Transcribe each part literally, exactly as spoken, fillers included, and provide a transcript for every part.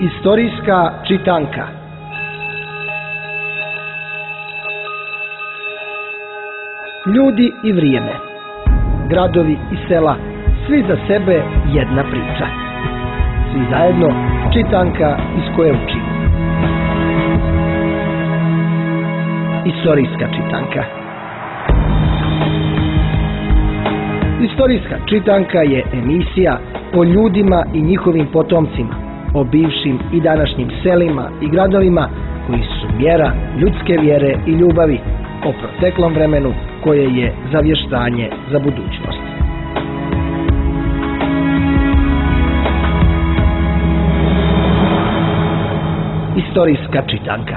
Istorijska čitanka. Ljudi i vrijeme, gradovi i sela, svi za sebe jedna priča. Svi zajedno čitanka iz koje učimo. Istorijska čitanka. Istorijska čitanka je emisija o ljudima i njihovim potomcima, o bivšim i današnjim selima i gradovima koji su mjera ljudske vjere i ljubavi, o proteklom vremenu koje je zavještanje za budućnost. Istorijska čitanka.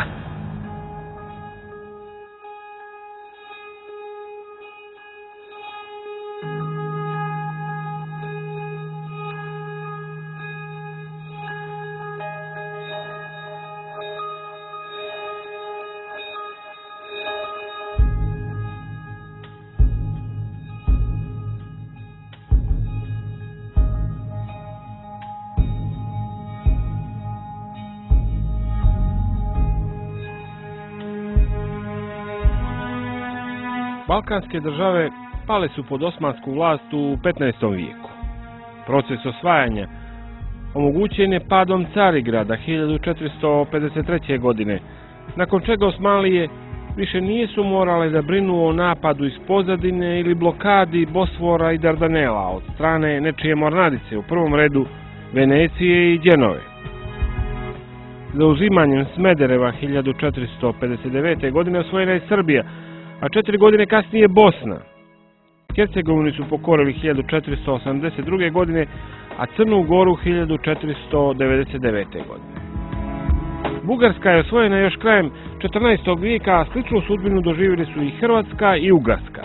Balkanske države pale su pod osmansku vlast u petnaestom vijeku. Proces osvajanja omogućen je padom Carigrada hiljadu četiristo pedeset treće. godine, nakon čega Osmanlije više nisu morale da brinu o napadu iz pozadine ili blokadi Bosfora i Dardanela od strane nečije mornarice, u prvom redu Venecije i Đenove. Zauzimanjem Smedereva hiljadu četiristo pedeset devete. godine osvojena je Srbija, a četiri godine kasnije Bosna. Hercegovinu su pokorili hiljadu četiristo osamdeset druge. godine, a Crnu Goru hiljadu četiristo devedeset devete. godine. Bugarska je osvojena još krajem četrnaestog vijeka, a sličnu sudbinu doživjeli su i Hrvatska i Ugarska.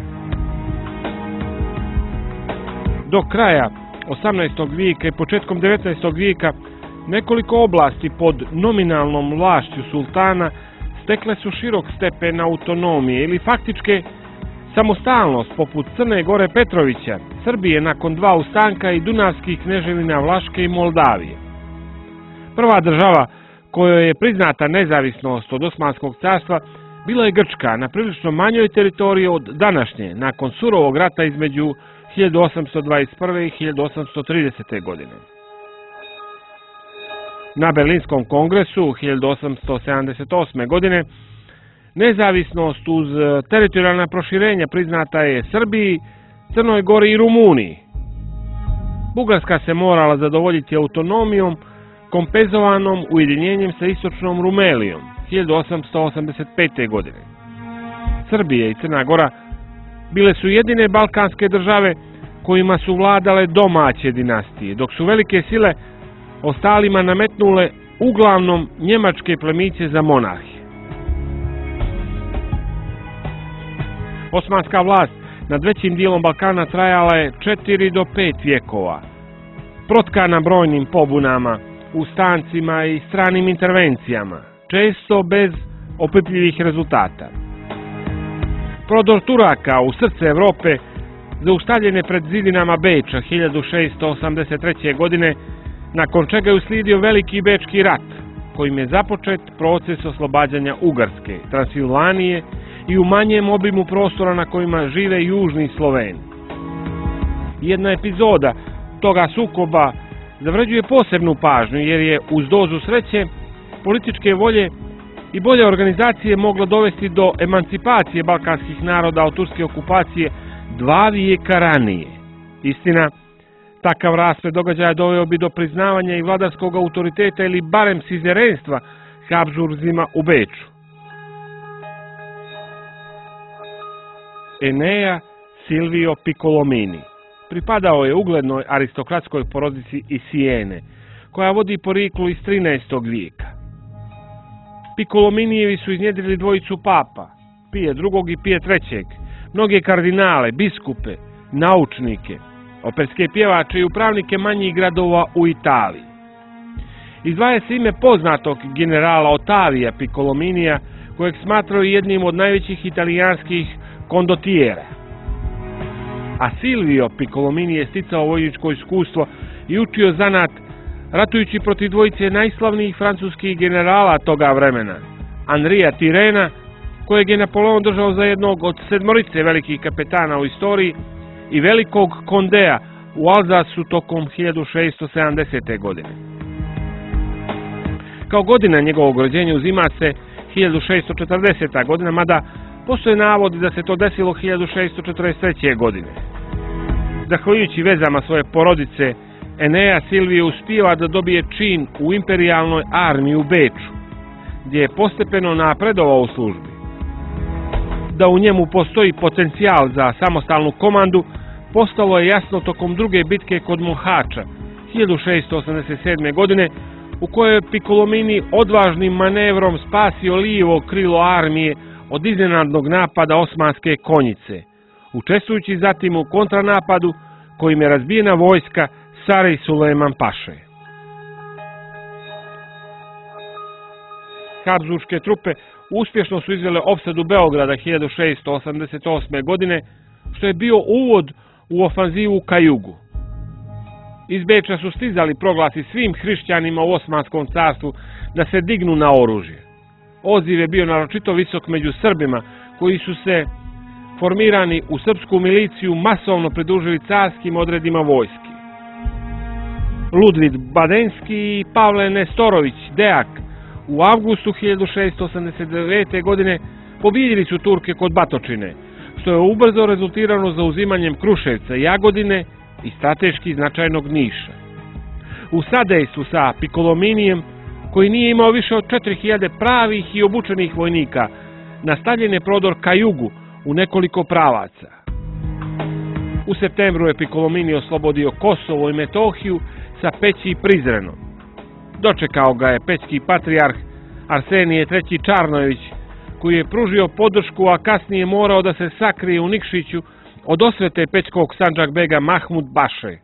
Do kraja osamnaestog vijeka i početkom devetnaestog vijeka nekoliko oblasti pod nominalnom vlašću sultana stekle su širok stepen autonomije ili faktičke samostalnost, poput Crne Gore Petrovića, Srbije nakon dva ustanka i dunavskih kneževina Vlaške i Moldavije. Prva država kojoj je priznata nezavisnost od Osmanskog carstva bila je Grčka, na prilično manjoj teritoriji od današnje, nakon surovog rata između hiljadu osamsto dvadeset prve. i hiljadu osamsto tridesete. godine. Na Berlinskom kongresu hiljadu osamsto sedamdeset osme. godine nezavisnost uz teritorijalna proširenja priznata je Srbiji, Crnoj Gori i Rumuniji. Bugarska se morala zadovoljiti autonomijom kompenzovanom ujedinjenjem sa istočnom Rumelijom hiljadu osamsto osamdeset pete. godine. Srbija i Crna Gora bile su jedine balkanske države kojima su vladale domaće dinastije, dok su velike sile ostalima nametnule uglavnom njemačke plemiće za monarhije. Osmanska vlast nad većim dijelom Balkana trajala je četiri do pet vjekova, protkana brojnim pobunama, ustancima i stranim intervencijama, često bez opipljivih rezultata. Prodor Turaka u srce Evrope zaustavljen je pred zidinama Beča hiljadu šesto osamdeset treće. godine, nakon čega je uslijedio Veliki Bečki rat, kojim je započet proces oslobađanja Ugarske, Transilvanije i u manjem obimu prostora na kojima žive južni Sloveni. Jedna epizoda toga sukoba zavređuje posebnu pažnju, jer je uz dozu sreće, političke volje i bolje organizacije moglo dovesti do emancipacije balkanskih naroda od turske okupacije dva vijeka ranije. Istina, takav rasplet događaja doveo bi do priznavanja i vladarskog autoriteta ili barem sizerenstva Habsburzima u Beču. Enea Silvio Piccolomini pripadao je uglednoj aristokratskoj porodici iz Sijene, koja vodi poriklu iz trinaestog vijeka. Piccolominijevi su iznjedrili dvojicu papa, Pije drugog i Pije trećeg, mnoge kardinale, biskupe, naučnike, operske pjevače i upravnike manjih gradova u Italiji. Izdvaja se ime poznatog generala Otavija Piccolominija, kojeg smatraju jednim od najvećih italijanskih kondotijera. A Silvio Piccolomini je sticao vojničko iskustvo i učio zanat ratujući protiv dvojice najslavnijih francuskih generala toga vremena, Henria Turena, kojeg je Napoleon držao za jednog od sedmorice velikih kapetana u istoriji, i velikog Condea u Alzasu tokom hiljadu šesto sedamdesete. godine. Kao godina njegovog rođenja uzima se hiljadu šesto četrdeseta. godina, mada postoje navodi da se to desilo hiljadu šesto četrdeset treće. godine. Zahvaljujući vezama svoje porodice, Enea Silvije uspijeva da dobije čin u imperijalnoj armiji u Beču, gdje je postepeno napredovao u službi. Da u njemu postoji potencijal za samostalnu komandu postalo je jasno tokom druge bitke kod Mohača hiljadu šesto osamdeset sedme. godine, u kojoj je Piccolomini odvažnim manevrom spasio lijevo krilo armije od iznenadnog napada osmanske konjice, učestvujući zatim u kontranapadu kojim je razbijena vojska Sari Sulejman Paše. Habsburške trupe uspješno su izvele opsadu Beograda hiljadu šesto osamdeset osme. godine, što je bio uvod u ofanzivu ka jugu. Iz Beča su stizali proglasi svim hrišćanima u Osmanskom carstvu da se dignu na oružje. Odziv je bio naročito visok među Srbima, koji su se formirani u srpsku miliciju masovno pridružili carskim odredima vojski. Ludvid Badenski i Pavle Nestorović Deak u avgustu hiljadu šesto osamdeset devete. godine pobijedili su Turke kod Batočine, što je ubrzo rezultirano zauzimanjem Kruševca, Jagodine i strateški značajnog Niša. U sadejstvu sa Piccolominijem, koji nije imao više od četiri hiljade pravih i obučenih vojnika, nastavljen je prodor ka jugu u nekoliko pravaca. U septembru je Piccolomini oslobodio Kosovo i Metohiju sa Peći i Prizrenom. Dočekao ga je pećki patrijarh Arsenije treći Čarnojević, koji je pružio podršku, a kasnije morao da se sakrije u Nikšiću od osvete pećkog Sandžak-bega Mahmud Baše.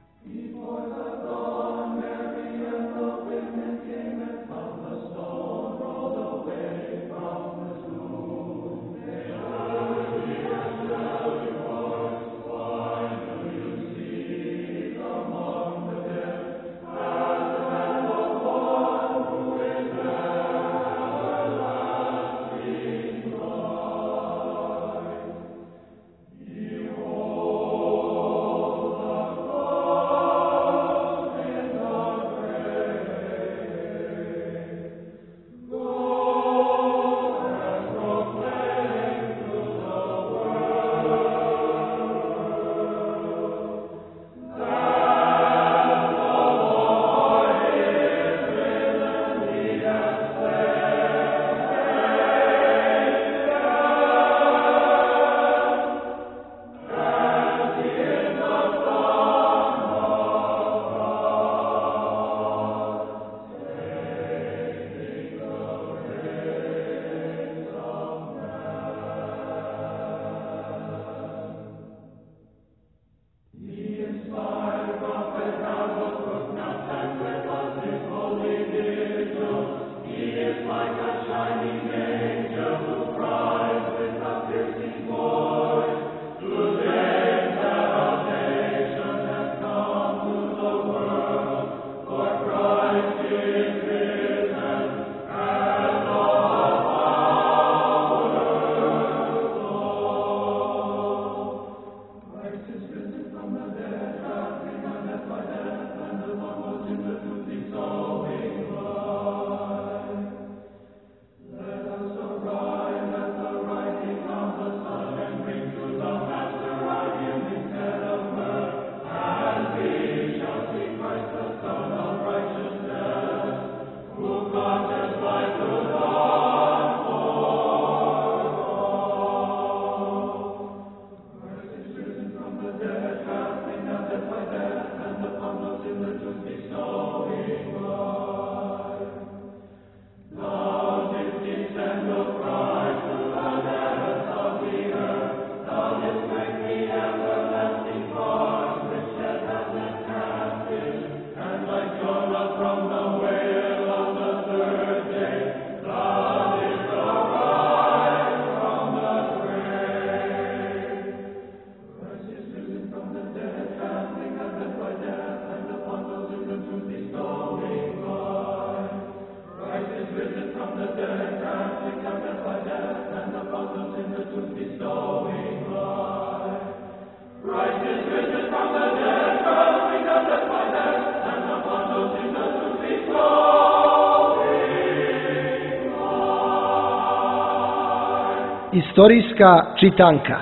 Istorijska čitanka.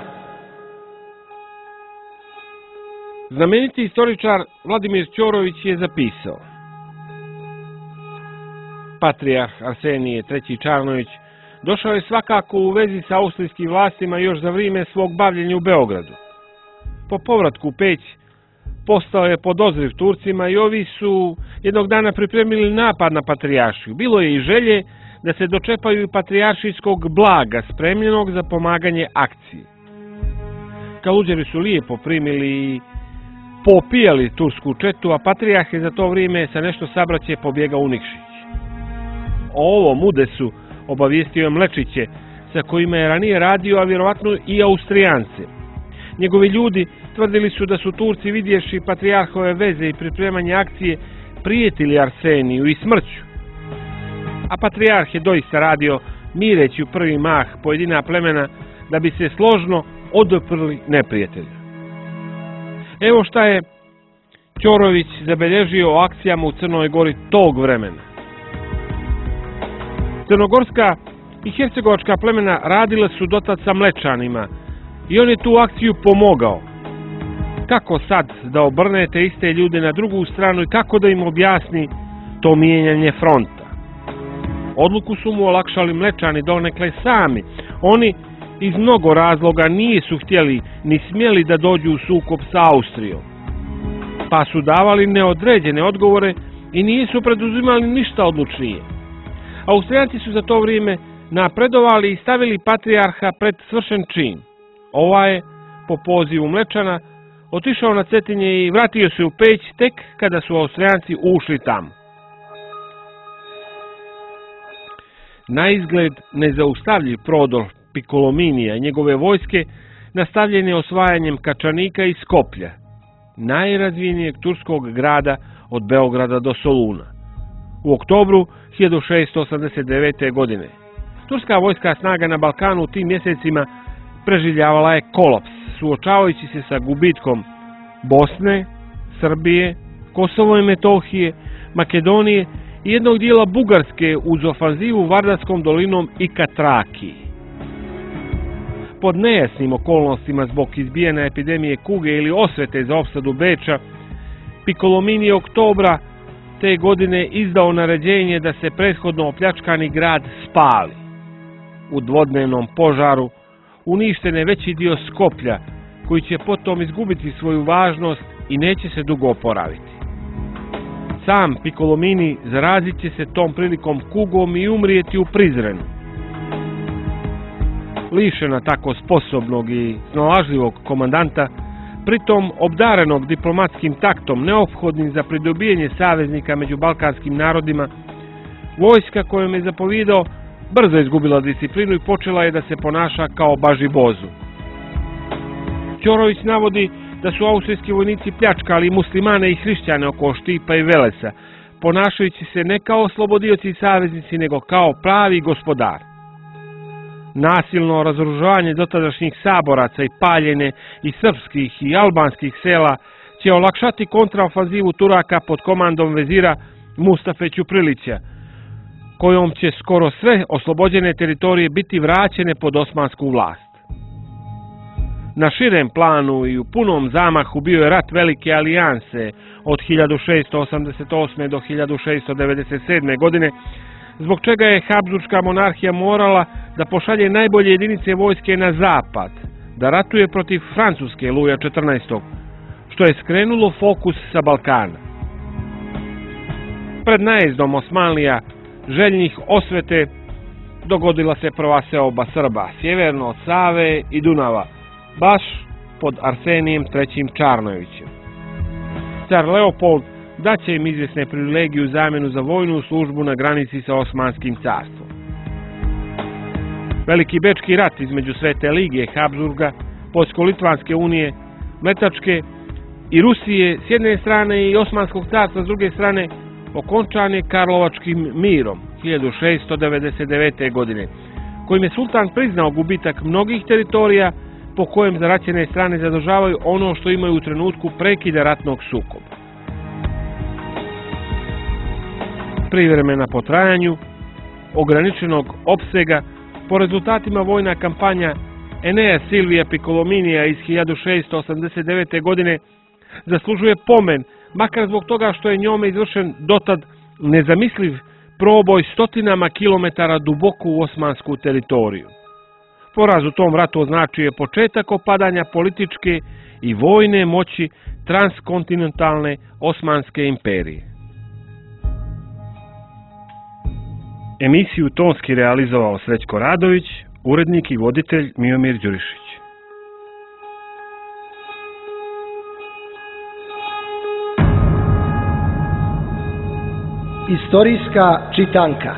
Znameniti istoričar Vladimir Ćorović je zapisao: Patrijarh Arsenije treći Čarnović došao je svakako u vezi sa austrijskim vlastima još za vrijeme svog bavljenja u Beogradu. Po povratku u Peć postao je podozriv Turcima i ovi su jednog dana pripremili napad na patrijaršiju. Bilo je i želje da se dočepaju patrijaršijskog blaga spremljenog za pomaganje akciji. Kaluđeri su lijepo primili i popijali tursku četu, a patrijarh je za to vrijeme sa nešto sabraće pobjegao u Nikšić. O ovom udesu obavijestio je Mlečiće, sa kojima je ranije radio, a vjerovatno i Austrijance. Njegovi ljudi tvrdili su da su Turci, vidjevši patrijarhove veze i pripremanje akcije, prijetili Arseniju i smrću. A patrijarh je doista radio, mireći u prvi mah pojedina plemena da bi se složno oduprli neprijatelju. Evo šta je Ćorović zabilježio o akcijama u Crnoj Gori tog vremena. Crnogorska i hercegovačka plemena radile su dotad sa Mlečanima i on je tu akciju pomogao. Kako sad da obrnete iste ljude na drugu stranu i kako da im objasni to mijenjanje fronta? Odluku su mu olakšali Mlečani donekle sami. Oni iz mnogo razloga nisu htjeli ni smjeli da dođu u sukob sa Austrijom, pa su davali neodređene odgovore i nisu preduzimali ništa odlučnije. Austrijanci su za to vrijeme napredovali i stavili patrijarha pred svršen čin. Ovaj je, po pozivu Mlečana, otišao na Cetinje i vratio se u Peć tek kada su Austrijanci ušli tamo. Na izgled nezaustavljiv prodor Picolominija i njegove vojske nastavljen je osvajanjem Kačanika i Skoplja, najrazvijenijeg turskog grada od Beograda do Soluna. U oktobru hiljadu šesto osamdeset devete. godine turska vojska snaga na Balkanu u tim mjesecima preživljavala je kolaps, suočavajući se sa gubitkom Bosne, Srbije, Kosovo i Metohije, Makedonije i jednog dijela Bugarske uz ofanzivu Vardarskom dolinom i ka Trakiji. Pod nejasnim okolnostima zbog izbijene epidemije kuge ili osvete za opsadu Beča, Piccolomini je oktobra te godine izdao naređenje da se prethodno opljačkani grad spali. U dvodnevnom požaru uništen je veći dio Skoplja, koji će potom izgubiti svoju važnost i neće se dugo oporaviti. Sam Piccolomini zarazit će se tom prilikom kugom i umrijeti u Prizrenu. Lišena tako sposobnog i snalažljivog komandanta, pritom obdarenog diplomatskim taktom neophodnim za pridobijanje saveznika među balkanskim narodima, vojska kojom je zapovijedao brzo izgubila disciplinu i počela je da se ponaša kao bažibozu. Ćorović navodi da su austrijski vojnici pljačkali muslimane i hrišćane oko Štipa i Velesa, ponašajući se ne kao oslobodioci i saveznici, nego kao pravi gospodar. Nasilno razoružavanje dotadašnjih saboraca i paljenje i srpskih i albanskih sela će olakšati kontraofanzivu Turaka pod komandom vezira Mustafe Ćuprilića, kojom će skoro sve oslobođene teritorije biti vraćene pod osmansku vlast. Na širem planu i u punom zamahu bio je rat Velike alijanse od hiljadu šesto osamdeset osme. do hiljadu šesto devedeset sedme. godine, zbog čega je Habsburška monarhija morala da pošalje najbolje jedinice vojske na zapad, da ratuje protiv Francuske Luja četrnaestog. što je skrenulo fokus sa Balkana. Pred najezdom Osmanlija, željnih osvete, dogodila se prva seoba Srba, sjeverno od Save i Dunava, baš pod Arsenijem trećim Čarnovićem. Car Leopold daće im izvjesne privilegiju u zamjenu za vojnu službu na granici sa Osmanskim carstvom. Veliki bečki rat između Svete Lige, Habsburga, Poljsko-Litvanske unije, Mletačke i Rusije s jedne strane i Osmanskog carstva s druge strane okončan je Karlovačkim mirom hiljadu šesto devedeset devete. godine, kojim je sultan priznao gubitak mnogih teritorija po kojem zaraćene strane zadržavaju ono što imaju u trenutku prekida ratnog sukoba. Privremena po trajanju, ograničenog opsega, po rezultatima vojna kampanja Enea Silvija Picolominija iz hiljadu šesto osamdeset devete. godine zaslužuje pomen, makar zbog toga što je njome izvršen dotad nezamisliv proboj stotinama kilometara duboko u osmansku teritoriju. Poraz u tom ratu označio je početak opadanja političke i vojne moći transkontinentalne Osmanske imperije. Emisiju tonski realizovao Srećko Radović, urednik i voditelj Miomir Đurišić. Istorijska čitanka.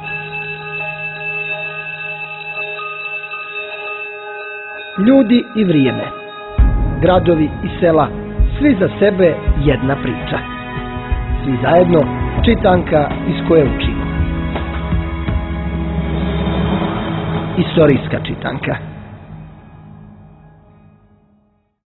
Ljudi i vrijeme, gradovi i sela, svi za sebe jedna priča. Svi zajedno čitanka iz koje učimo. Istorijska čitanka.